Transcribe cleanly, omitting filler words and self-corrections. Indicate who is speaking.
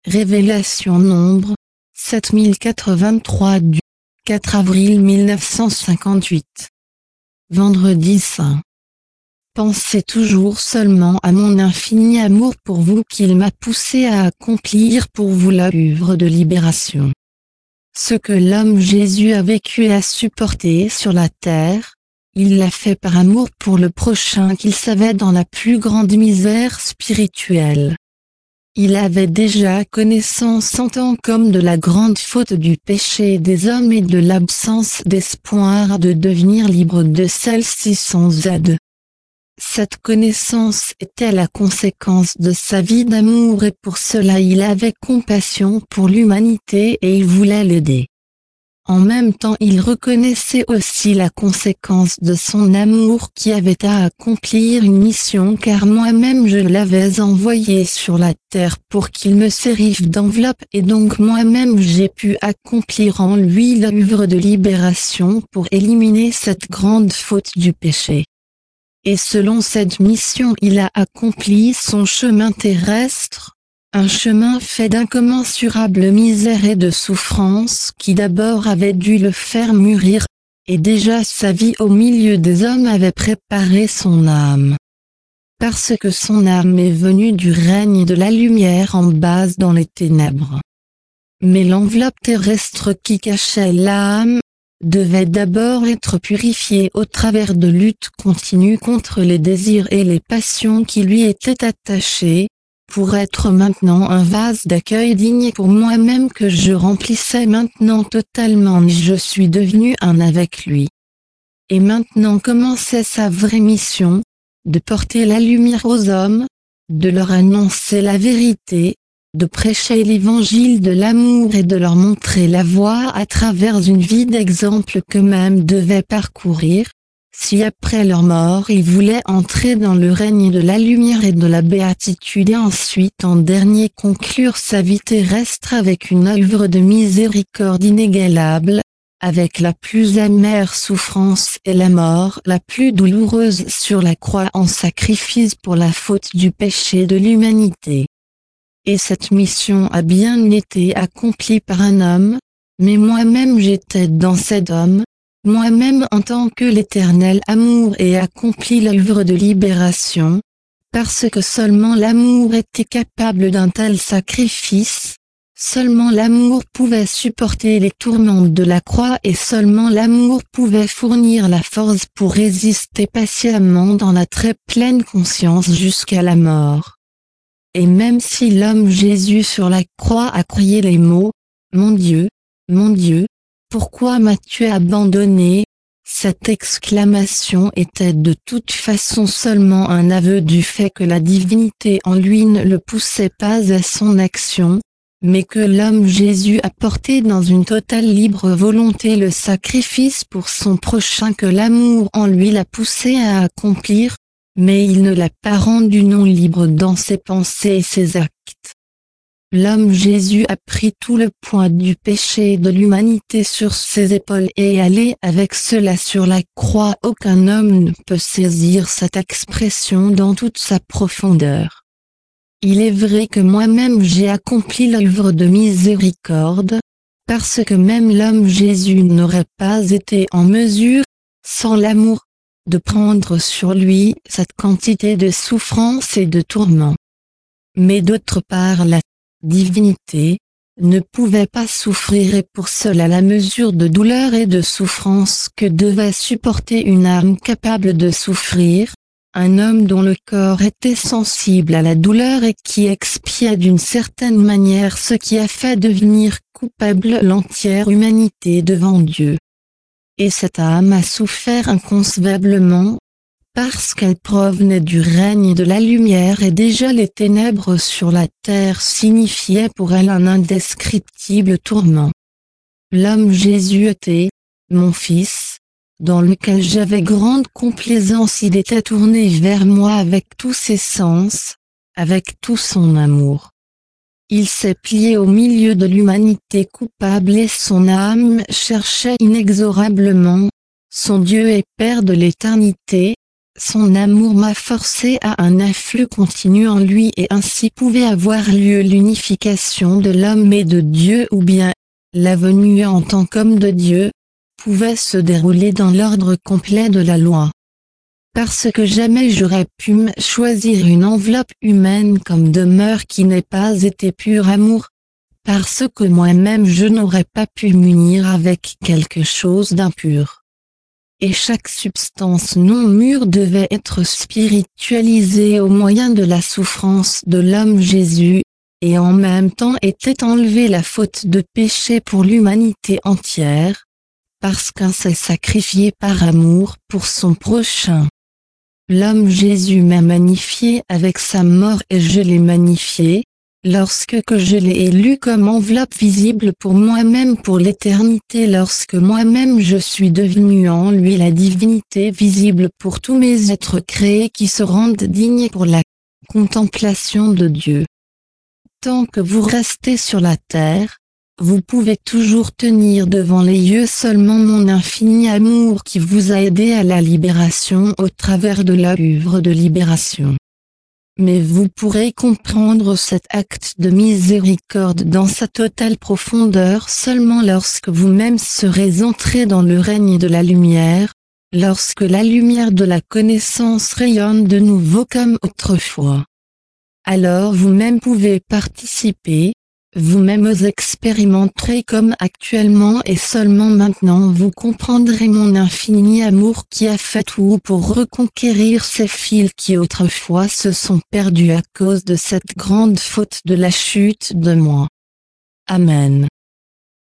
Speaker 1: Révélation Nombre, 7083 du 4 avril 1958. Vendredi saint. Pensez toujours seulement à mon infini amour pour vous qu'il m'a poussé à accomplir pour vous l'œuvre de libération. Ce que l'homme Jésus a vécu et a supporté sur la terre, il l'a fait par amour pour le prochain qu'il savait dans la plus grande misère spirituelle. Il avait déjà connaissance en tant qu'homme de la grande faute du péché des hommes et de l'absence d'espoir de devenir libre de celle-ci sans aide. Cette connaissance était la conséquence de sa vie d'amour et pour cela il avait compassion pour l'humanité et il voulait l'aider. En même temps il reconnaissait aussi la conséquence de son amour qui avait à accomplir une mission car moi-même je l'avais envoyé sur la terre pour qu'il me serve d'enveloppe et donc moi-même j'ai pu accomplir en lui l'œuvre de libération pour éliminer cette grande faute du péché. Et selon cette mission il a accompli son chemin terrestre, un chemin fait d'incommensurables misères et de souffrances qui d'abord avaient dû le faire mûrir, et déjà sa vie au milieu des hommes avait préparé son âme. Parce que son âme est venue du règne de la lumière en base dans les ténèbres. Mais l'enveloppe terrestre qui cachait l'âme, devait d'abord être purifiée au travers de luttes continues contre les désirs et les passions qui lui étaient attachés, pour être maintenant un vase d'accueil digne pour moi-même que je remplissais maintenant totalement et je suis devenu un avec lui. Et maintenant commençait sa vraie mission, de porter la lumière aux hommes, de leur annoncer la vérité, de prêcher l'évangile de l'amour et de leur montrer la voie à travers une vie d'exemple qu'eux-mêmes devaient parcourir, si après leur mort ils voulaient entrer dans le règne de la lumière et de la béatitude et ensuite en dernier conclure sa vie terrestre avec une œuvre de miséricorde inégalable, avec la plus amère souffrance et la mort la plus douloureuse sur la croix en sacrifice pour la faute du péché de l'humanité. Et cette mission a bien été accomplie par un homme, mais moi-même j'étais dans cet homme, moi-même en tant que l'éternel amour ai accompli l'œuvre de libération, parce que seulement l'amour était capable d'un tel sacrifice, seulement l'amour pouvait supporter les tourments de la croix et seulement l'amour pouvait fournir la force pour résister patiemment dans la très pleine conscience jusqu'à la mort. Et même si l'homme Jésus sur la croix a crié les mots « Mon Dieu, pourquoi m'as-tu abandonné ?» Cette exclamation était de toute façon seulement un aveu du fait que la divinité en lui ne le poussait pas à son action, mais que l'homme Jésus a porté dans une totale libre volonté le sacrifice pour son prochain que l'amour en lui l'a poussé à accomplir, mais il ne l'a pas rendu non libre dans ses pensées et ses actes. L'homme Jésus a pris tout le poids du péché de l'humanité sur ses épaules et allé avec cela sur la croix. Aucun homme ne peut saisir cette expression dans toute sa profondeur. Il est vrai que moi-même j'ai accompli l'œuvre de miséricorde, parce que même l'homme Jésus n'aurait pas été en mesure, sans l'amour, de prendre sur lui cette quantité de souffrance et de tourments. Mais d'autre part la divinité ne pouvait pas souffrir et pour cela la mesure de douleur et de souffrance que devait supporter une âme capable de souffrir, un homme dont le corps était sensible à la douleur et qui expiait d'une certaine manière ce qui a fait devenir coupable l'entière humanité devant Dieu. Et cette âme a souffert inconcevablement, parce qu'elle provenait du règne de la lumière et déjà les ténèbres sur la terre signifiaient pour elle un indescriptible tourment. L'homme Jésus était, mon fils, dans lequel j'avais grande complaisance. Il était tourné vers moi avec tous ses sens, avec tout son amour. Il s'est plié au milieu de l'humanité coupable et son âme cherchait inexorablement, son Dieu et Père de l'éternité, Son amour m'a forcé à un afflux continu en lui et ainsi pouvait avoir lieu l'unification de l'homme et de Dieu ou bien, la venue en tant qu'homme de Dieu, pouvait se dérouler dans l'ordre complet de la loi. Parce que jamais j'aurais pu me choisir une enveloppe humaine comme demeure qui n'ait pas été pur amour, parce que moi-même je n'aurais pas pu m'unir avec quelque chose d'impur. Et chaque substance non mûre devait être spiritualisée au moyen de la souffrance de l'homme Jésus, et en même temps était enlevée la faute de péché pour l'humanité entière, parce qu'un s'est sacrifié par amour pour son prochain. L'homme Jésus m'a magnifié avec sa mort et je l'ai magnifié, lorsque que je l'ai élu comme enveloppe visible pour moi-même pour l'éternité lorsque moi-même je suis devenu en lui la divinité visible pour tous mes êtres créés qui se rendent dignes pour la contemplation de Dieu. Tant que vous restez sur la terre, vous pouvez toujours tenir devant les yeux seulement mon infini amour qui vous a aidé à la libération au travers de l'œuvre de libération. Mais vous pourrez comprendre cet acte de miséricorde dans sa totale profondeur seulement lorsque vous-même serez entré dans le règne de la lumière, lorsque la lumière de la connaissance rayonne de nouveau comme autrefois. Alors vous-même pouvez participer, vous-même expérimenterez comme actuellement et seulement maintenant vous comprendrez mon infini amour qui a fait tout pour reconquérir ces fils qui autrefois se sont perdus à cause de cette grande faute de la chute de moi. Amen.